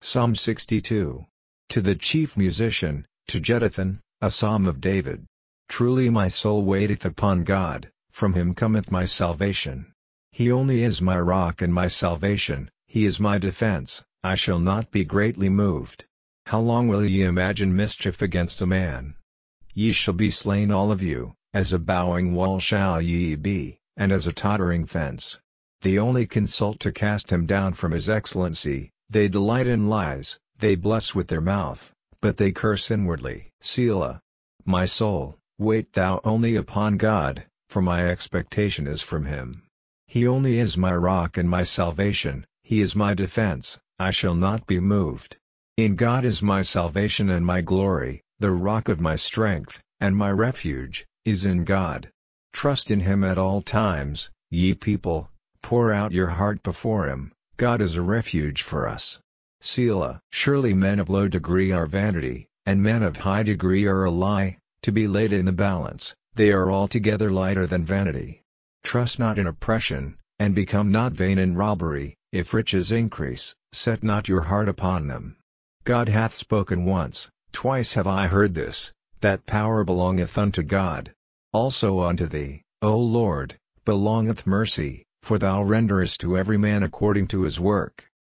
Psalm 62. To the chief musician, to Jeduthun, a psalm of David. Truly my soul waiteth upon God, from him cometh my salvation. He only is my rock and my salvation, he is my defense, I shall not be greatly moved. How long will ye imagine mischief against a man? Ye shall be slain all of you, as a bowing wall shall ye be, and as a tottering fence. They only consult to cast him down from his excellency, they delight in lies, they bless with their mouth, but they curse inwardly. Selah. My soul, wait thou only upon God, for my expectation is from him. He only is my rock and my salvation, he is my defense, I shall not be moved. In God is my salvation and my glory, the rock of my strength, and my refuge, is in God. Trust in him at all times, ye people, pour out your heart before him, God is a refuge for us. Selah. Surely men of low degree are vanity, and men of high degree are a lie, to be laid in the balance, they are altogether lighter than vanity. Trust not in oppression, and become not vain in robbery, if riches increase, set not your heart upon them. God hath spoken once, twice have I heard this, that power belongeth unto God. Also unto thee, O Lord, belongeth mercy, for thou renderest to every man according to his work.